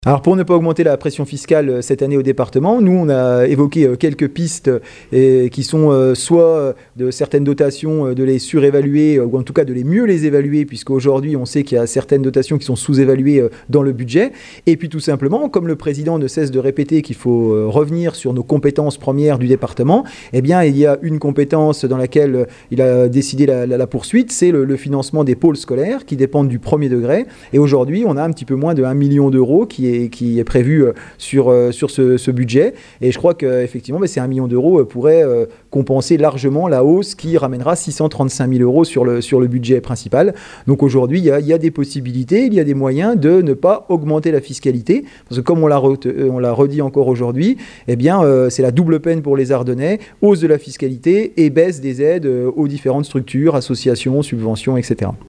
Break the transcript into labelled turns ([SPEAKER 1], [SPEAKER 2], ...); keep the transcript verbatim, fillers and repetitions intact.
[SPEAKER 1] Alors pour ne pas augmenter la pression fiscale cette année au département, nous on a évoqué quelques pistes cette année au département. Nous on a évoqué quelques pistes et, qui sont soit de certaines dotations de les surévaluer ou en tout cas de les mieux les évaluer, puisqu'aujourd'hui on sait qu'il y a certaines dotations qui sont sous-évaluées dans le budget. Et puis tout simplement, comme le président ne cesse de répéter qu'il faut revenir sur nos compétences premières du département, eh bien il y a une compétence dans laquelle il a décidé la, la, la poursuite, c'est le, le financement des pôles scolaires qui dépendent du premier degré. Et aujourd'hui on a un petit peu moins de un million d'euros qui est, qui est prévu sur, sur ce, ce budget. Et je crois qu'effectivement, ces un million d'euros pourraient compenser largement la hausse qui ramènera six cent trente-cinq mille euros sur le, sur le budget principal. Donc aujourd'hui, il y a, il y a des possibilités, il y a des moyens de ne pas augmenter la fiscalité. Parce que comme on l'a, re, on l'a redit encore aujourd'hui, eh bien, euh, c'est la double peine pour les Ardennais, hausse de la fiscalité et baisse des aides aux différentes structures, associations, subventions, et cetera.